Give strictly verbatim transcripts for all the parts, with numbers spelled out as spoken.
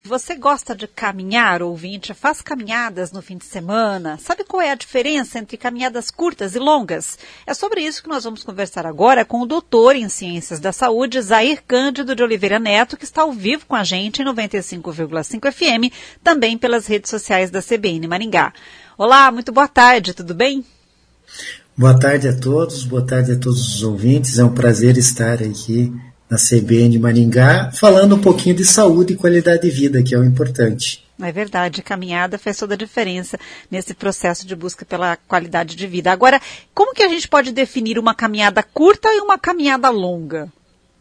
Você gosta de caminhar, ouvinte? Faz caminhadas no fim de semana? Sabe qual é a diferença entre caminhadas curtas e longas? É sobre isso que nós vamos conversar agora com o doutor em Ciências da Saúde, Zair Cândido de Oliveira Neto, que está ao vivo com a gente em noventa e cinco vírgula cinco F M, também pelas redes sociais da C B N Maringá. Olá, muito boa tarde, tudo bem? Boa tarde a todos, boa tarde a todos os ouvintes. É um prazer estar aqui na C B N Maringá, falando um pouquinho de saúde e qualidade de vida, que é o importante. É verdade, caminhada faz toda a diferença nesse processo de busca pela qualidade de vida. Agora, como que a gente pode definir uma caminhada curta e uma caminhada longa?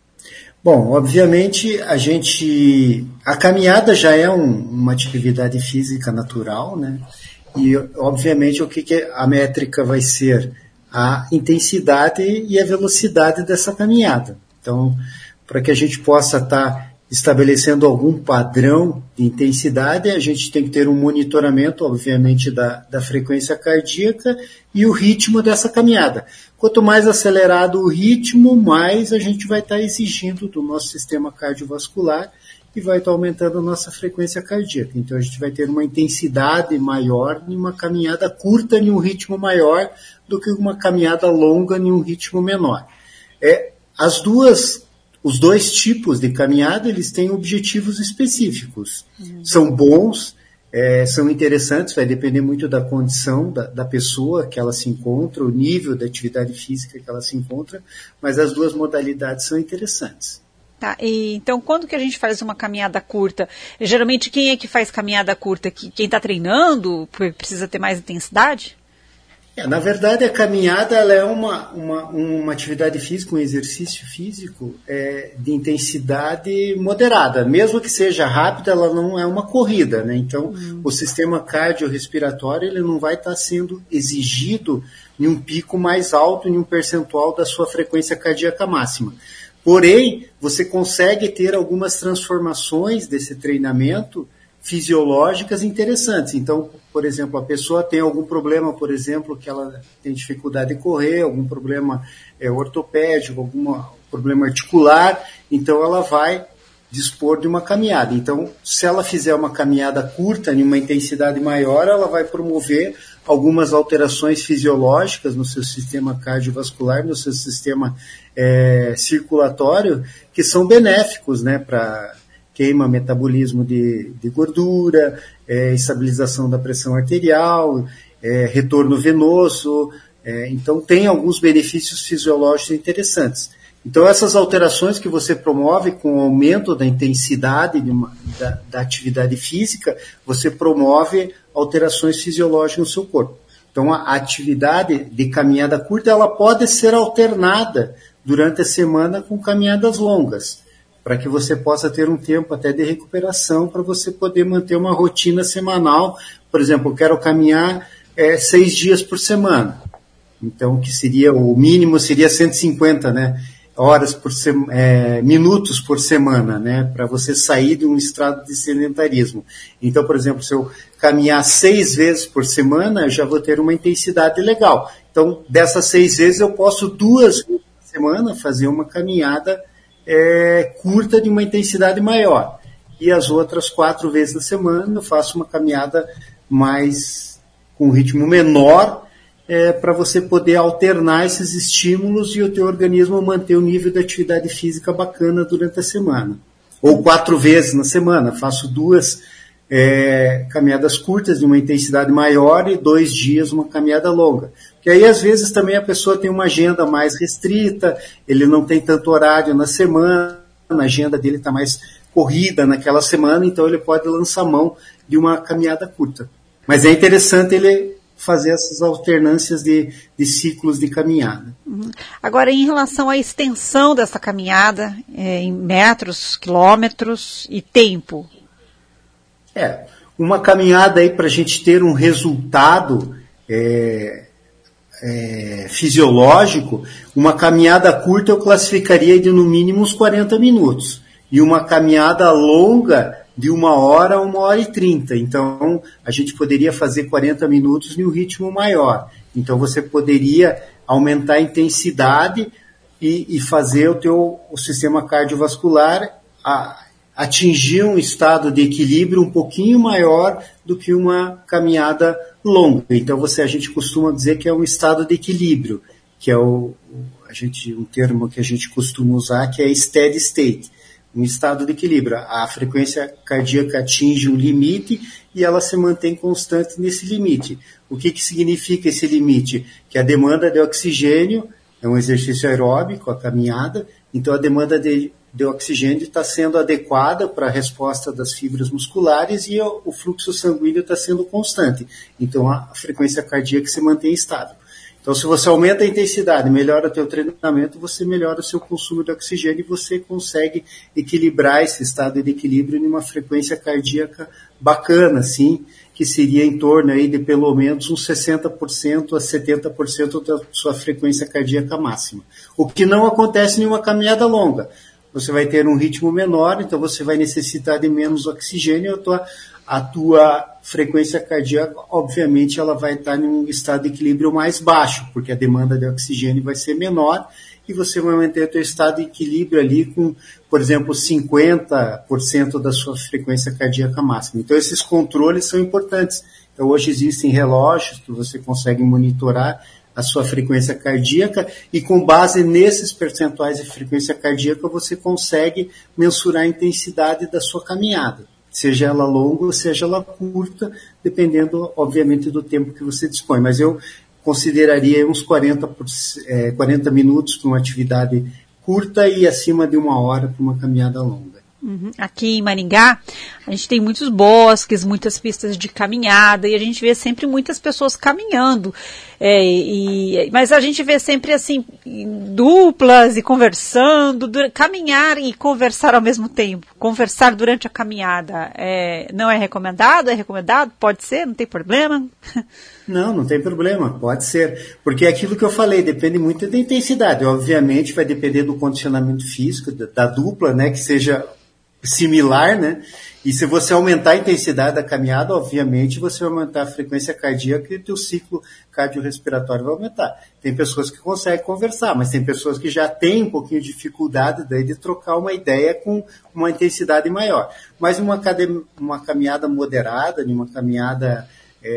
Bom, obviamente a gente, a caminhada já é um, uma atividade física natural, né? E obviamente o que, que a métrica vai ser? A intensidade e a velocidade dessa caminhada. Então, para que a gente possa estar tá estabelecendo algum padrão de intensidade, a gente tem que ter um monitoramento, obviamente, da, da frequência cardíaca e o ritmo dessa caminhada. Quanto mais acelerado o ritmo, mais a gente vai estar tá exigindo do nosso sistema cardiovascular e vai estar tá aumentando a nossa frequência cardíaca. Então, a gente vai ter uma intensidade maior em uma caminhada curta em um ritmo maior do que uma caminhada longa em um ritmo menor. É, As duas, os dois tipos de caminhada, eles têm objetivos específicos. Uhum. São bons, é, são interessantes, vai depender muito da condição da, da pessoa que ela se encontra, o nível da atividade física que ela se encontra, mas as duas modalidades são interessantes. Tá, e então quando que a gente faz uma caminhada curta? Geralmente quem é que faz caminhada curta? Quem está treinando, precisa ter mais intensidade? É, na verdade, a caminhada ela é uma, uma, uma atividade física, um exercício físico é, de intensidade moderada. Mesmo que seja rápida, ela não é uma corrida, né? Então, hum. o sistema cardiorrespiratório ele não vai estar sendo exigido em um pico mais alto, em um percentual da sua frequência cardíaca máxima. Porém, você consegue ter algumas transformações desse treinamento fisiológicas interessantes. Então, por exemplo, a pessoa tem algum problema, por exemplo, que ela tem dificuldade de correr, algum problema é, ortopédico, algum problema articular, então ela vai dispor de uma caminhada. Então, se ela fizer uma caminhada curta, em uma intensidade maior, ela vai promover algumas alterações fisiológicas no seu sistema cardiovascular, no seu sistema é, circulatório, que são benéficos, né, para queima, metabolismo de, de gordura, é, estabilização da pressão arterial, é, retorno venoso. É, então, tem alguns benefícios fisiológicos interessantes. Então, essas alterações que você promove com o aumento da intensidade de uma, da, da atividade física, você promove alterações fisiológicas no seu corpo. Então, a atividade de caminhada curta ela pode ser alternada durante a semana com caminhadas longas, para que você possa ter um tempo até de recuperação, para você poder manter uma rotina semanal. Por exemplo, eu quero caminhar é, seis dias por semana. Então, que seria, o mínimo seria cento e cinquenta, né, horas por sema, é, minutos por semana, né, para você sair de um estado de sedentarismo. Então, por exemplo, se eu caminhar seis vezes por semana, eu já vou ter uma intensidade legal. Então, dessas seis vezes, eu posso duas vezes por semana fazer uma caminhada É, curta de uma intensidade maior. E as outras quatro vezes na semana eu faço uma caminhada mais com um ritmo menor é, para você poder alternar esses estímulos e o teu organismo manter o nível de atividade física bacana durante a semana. Ou quatro vezes na semana, faço duas é, caminhadas curtas de uma intensidade maior e dois dias uma caminhada longa. Que aí, às vezes, também a pessoa tem uma agenda mais restrita, ele não tem tanto horário na semana, a agenda dele está mais corrida naquela semana, então ele pode lançar mão de uma caminhada curta. Mas é interessante ele fazer essas alternâncias de, de ciclos de caminhada. Uhum. Agora, em relação à extensão dessa caminhada, é, em metros, quilômetros e tempo? É, uma caminhada aí para a gente ter um resultado é, é, fisiológico, uma caminhada curta eu classificaria de no mínimo uns quarenta minutos. E uma caminhada longa de uma hora a uma hora e trinta. Então, a gente poderia fazer quarenta minutos em um ritmo maior. Então, você poderia aumentar a intensidade e, e fazer o teu o sistema cardiovascular a, atingir um estado de equilíbrio um pouquinho maior do que uma caminhada longa. Então, você, a gente costuma dizer que é um estado de equilíbrio, que é o, a gente, um termo que a gente costuma usar, que é steady state, um estado de equilíbrio. A frequência cardíaca atinge um limite e ela se mantém constante nesse limite. O que, que significa esse limite? Que a demanda de oxigênio é um exercício aeróbico, a caminhada, então a demanda de, de oxigênio está sendo adequada para a resposta das fibras musculares e o, o fluxo sanguíneo está sendo constante. Então a frequência cardíaca se mantém estável. Então, se você aumenta a intensidade, melhora o teu treinamento, você melhora o seu consumo de oxigênio e você consegue equilibrar esse estado de equilíbrio em uma frequência cardíaca bacana, assim, que seria em torno aí de pelo menos uns sessenta por cento a setenta por cento da sua frequência cardíaca máxima. O que não acontece em uma caminhada longa. Você vai ter um ritmo menor, então você vai necessitar de menos oxigênio, a tua, a tua frequência cardíaca, obviamente, ela vai estar em um estado de equilíbrio mais baixo, porque a demanda de oxigênio vai ser menor e você vai manter o teu estado de equilíbrio ali com, por exemplo, cinquenta por cento da sua frequência cardíaca máxima. Então, esses controles são importantes. Então, hoje existem relógios que você consegue monitorar a sua frequência cardíaca e com base nesses percentuais de frequência cardíaca você consegue mensurar a intensidade da sua caminhada, seja ela longa ou seja ela curta, dependendo, obviamente, do tempo que você dispõe. Mas eu consideraria uns quarenta, por, é, quarenta minutos para uma atividade curta e acima de uma hora para uma caminhada longa. Uhum. Aqui em Maringá, a gente tem muitos bosques, muitas pistas de caminhada e a gente vê sempre muitas pessoas caminhando. É, e, mas a gente vê sempre assim, duplas e conversando, du- caminhar e conversar ao mesmo tempo. Conversar durante a caminhada é, não é recomendado? É recomendado? Pode ser? Não tem problema? Não, não tem problema, pode ser. Porque é aquilo que eu falei, depende muito da intensidade. Obviamente vai depender do condicionamento físico, da, da dupla, né, que seja similar, né? E se você aumentar a intensidade da caminhada, obviamente você vai aumentar a frequência cardíaca e o teu ciclo cardiorrespiratório vai aumentar. Tem pessoas que conseguem conversar, mas tem pessoas que já têm um pouquinho de dificuldade daí de trocar uma ideia com uma intensidade maior. Mas uma, cade- uma caminhada moderada, uma caminhada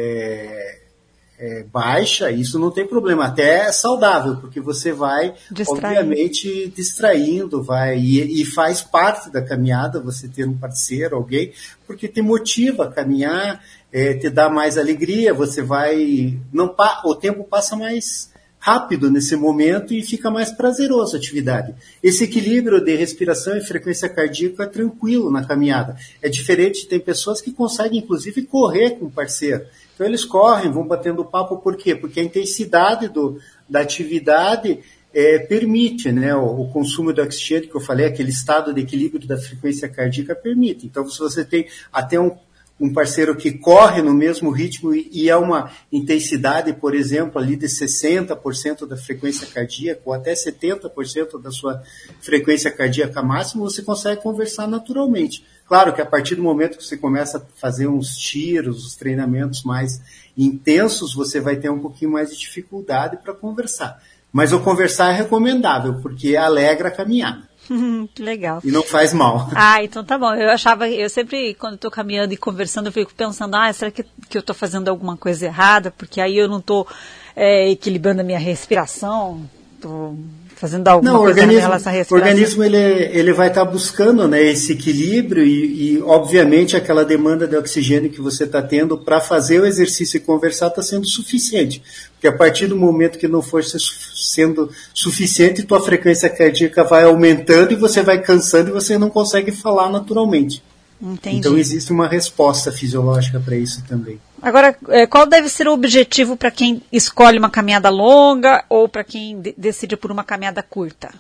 é, é, baixa, isso não tem problema, até é saudável, porque você vai, Distraindo. obviamente, distraindo, vai, e, e faz parte da caminhada você ter um parceiro, alguém, porque te motiva a caminhar, é, te dá mais alegria, você vai, não, o tempo passa mais rápido nesse momento e fica mais prazeroso a atividade. Esse equilíbrio de respiração e frequência cardíaca é tranquilo na caminhada. É diferente, tem pessoas que conseguem, inclusive, correr com o parceiro. Então, eles correm, vão batendo papo, por quê? Porque a intensidade do, da atividade é, permite, né, o, o consumo de oxigênio, que eu falei, aquele estado de equilíbrio da frequência cardíaca permite. Então, se você tem até um, um parceiro que corre no mesmo ritmo e, e é uma intensidade, por exemplo, ali de sessenta por cento da frequência cardíaca ou até setenta por cento da sua frequência cardíaca máxima, você consegue conversar naturalmente. Claro que a partir do momento que você começa a fazer uns tiros, os treinamentos mais intensos, você vai ter um pouquinho mais de dificuldade para conversar. Mas o conversar é recomendável, porque alegra a caminhada. Que legal. E não faz mal. Ah, então tá bom. Eu achava, eu sempre, quando estou caminhando e conversando, eu fico pensando, ah, será que, que eu estou fazendo alguma coisa errada? Porque aí eu não estou é, equilibrando a minha respiração, estou fazendo alguma não, coisa em relação à respiração. O organismo ele, ele vai estar tá buscando, né, esse equilíbrio e, e, obviamente, aquela demanda de oxigênio que você está tendo para fazer o exercício e conversar está sendo suficiente. Porque a partir do momento que não for sendo suficiente, tua frequência cardíaca vai aumentando e você vai cansando e você não consegue falar naturalmente. Entendi. Então existe uma resposta fisiológica para isso também. Agora, qual deve ser o objetivo para quem escolhe uma caminhada longa ou para quem de- decide por uma caminhada curta?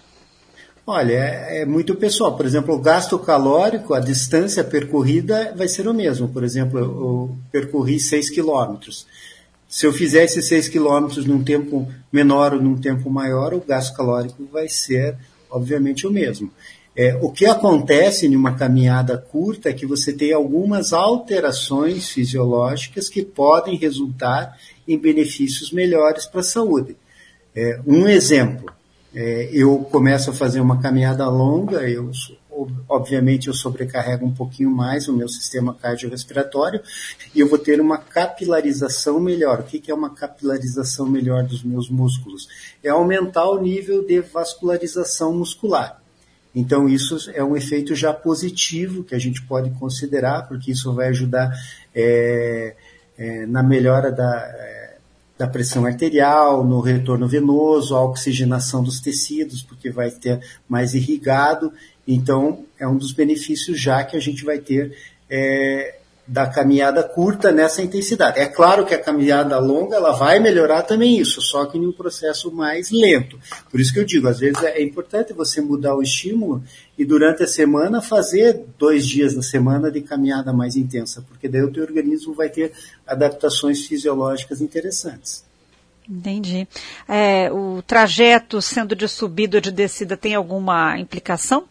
Olha, é, é muito pessoal. Por exemplo, o gasto calórico, a distância percorrida vai ser o mesmo. Por exemplo, eu, eu percorri seis quilômetros. Se eu fizer esses seis quilômetros num tempo menor ou num tempo maior, o gasto calórico vai ser, obviamente, o mesmo. É, o que acontece em uma caminhada curta é que você tem algumas alterações fisiológicas que podem resultar em benefícios melhores para a saúde. É, um exemplo, é, eu começo a fazer uma caminhada longa, eu, obviamente eu sobrecarrego um pouquinho mais o meu sistema cardiorrespiratório e eu vou ter uma capilarização melhor. O que é uma capilarização melhor dos meus músculos? É aumentar o nível de vascularização muscular. Então isso é um efeito já positivo que a gente pode considerar, porque isso vai ajudar é, é, na melhora da... É, da pressão arterial, no retorno venoso, a oxigenação dos tecidos, porque vai ter mais irrigado. Então, é um dos benefícios já que a gente vai ter é, da caminhada curta nessa intensidade. É claro que a caminhada longa ela vai melhorar também isso, só que em um processo mais lento. Por isso que eu digo, às vezes é importante você mudar o estímulo e durante a semana fazer dois dias da semana de caminhada mais intensa, porque daí o teu organismo vai ter adaptações fisiológicas interessantes. Entendi. É, o trajeto sendo de subida ou de descida tem alguma implicação?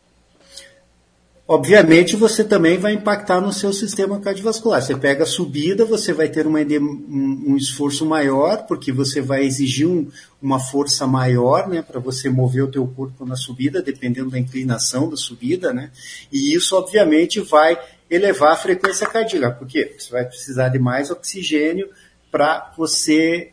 Obviamente, você também vai impactar no seu sistema cardiovascular. Você pega a subida, você vai ter uma, um, um esforço maior, porque você vai exigir um, uma força maior, né, para você mover o teu corpo na subida, dependendo da inclinação da subida, né? E isso, obviamente, vai elevar a frequência cardíaca, porque você vai precisar de mais oxigênio para você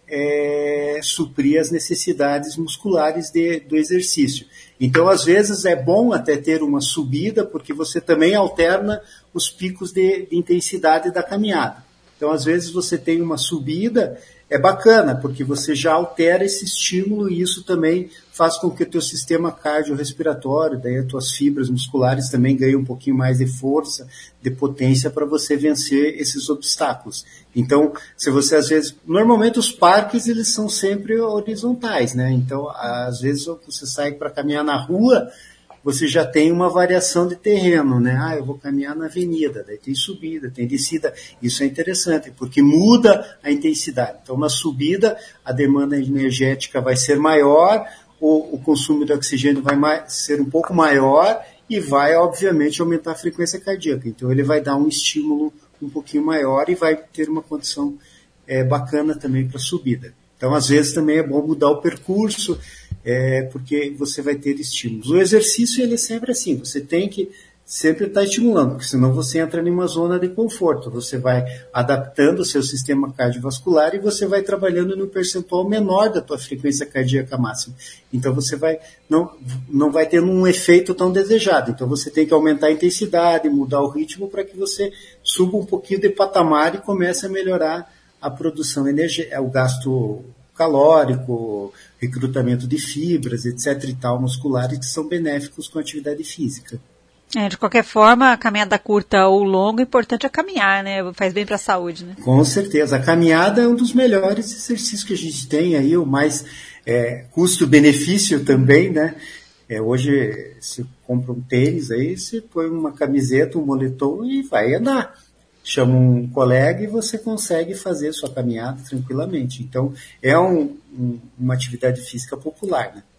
é, suprir as necessidades musculares de, do exercício. Então, às vezes, é bom até ter uma subida, porque você também alterna os picos de, de intensidade da caminhada. Então, às vezes, você tem uma subida, é bacana, porque você já altera esse estímulo e isso também faz com que o teu sistema cardiorrespiratório, daí as tuas fibras musculares também ganhem um pouquinho mais de força, de potência para você vencer esses obstáculos. Então, se você às vezes, normalmente os parques eles são sempre horizontais, né? Então, às vezes você sai para caminhar na rua, você já tem uma variação de terreno, né? Ah, eu vou caminhar na avenida, daí tem subida, tem descida. Isso é interessante, porque muda a intensidade. Então, na subida, a demanda energética vai ser maior, o, o consumo de oxigênio vai mais, ser um pouco maior e vai, obviamente, aumentar a frequência cardíaca. Então, ele vai dar um estímulo um pouquinho maior e vai ter uma condição é, bacana também para a subida. Então, às vezes, também é bom mudar o percurso, é, porque você vai ter estímulos. O exercício, ele é sempre assim, você tem que sempre estar estimulando, porque senão você entra em uma zona de conforto, você vai adaptando o seu sistema cardiovascular e você vai trabalhando no percentual menor da tua frequência cardíaca máxima. Então, você vai, não, não vai ter um efeito tão desejado. Então, você tem que aumentar a intensidade, mudar o ritmo para que você suba um pouquinho de patamar e comece a melhorar a produção energética, o gasto calórico, recrutamento de fibras, etc e tal, musculares, que são benéficos com a atividade física. É, de qualquer forma, a caminhada curta ou longa, o importante é caminhar, né? Faz bem para a saúde, né? Com certeza. A caminhada é um dos melhores exercícios que a gente tem aí, o mais é, custo-benefício também, né? É, hoje, se compra um tênis aí, você põe uma camiseta, um moletom e vai andar. Chama um colega e você consegue fazer sua caminhada tranquilamente. Então, é um, um, uma atividade física popular, né?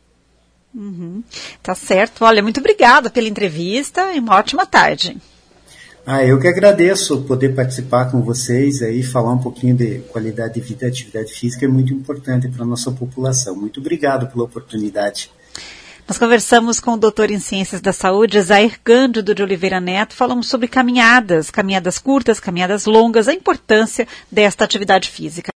Uhum. Tá certo. Olha, muito obrigada pela entrevista e uma ótima tarde. Ah, eu que agradeço poder participar com vocês aí, falar um pouquinho de qualidade de vida e atividade física é muito importante para a nossa população. Muito obrigado pela oportunidade. Nós conversamos com o doutor em Ciências da Saúde, Jair Cândido de Oliveira Neto, falamos sobre caminhadas, caminhadas curtas, caminhadas longas, a importância desta atividade física.